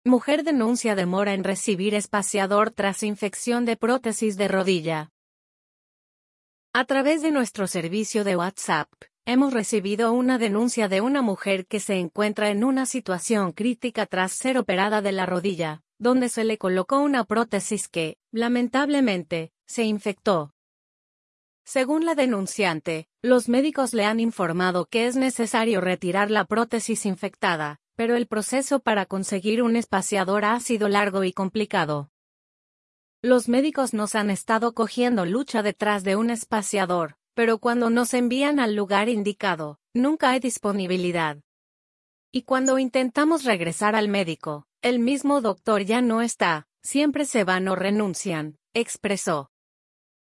Mujer denuncia demora en recibir espaciador tras infección de prótesis de rodilla. A través de nuestro servicio de WhatsApp, hemos recibido una denuncia de una mujer que se encuentra en una situación crítica tras ser operada de la rodilla, donde se le colocó una prótesis que, lamentablemente, se infectó. Según la denunciante, los médicos le han informado que es necesario retirar la prótesis infectada, pero el proceso para conseguir un espaciador ha sido largo y complicado. Los médicos nos han estado cogiendo lucha detrás de un espaciador, pero cuando nos envían al lugar indicado, nunca hay disponibilidad. Y cuando intentamos regresar al médico, el mismo doctor ya no está, siempre se van o renuncian, expresó.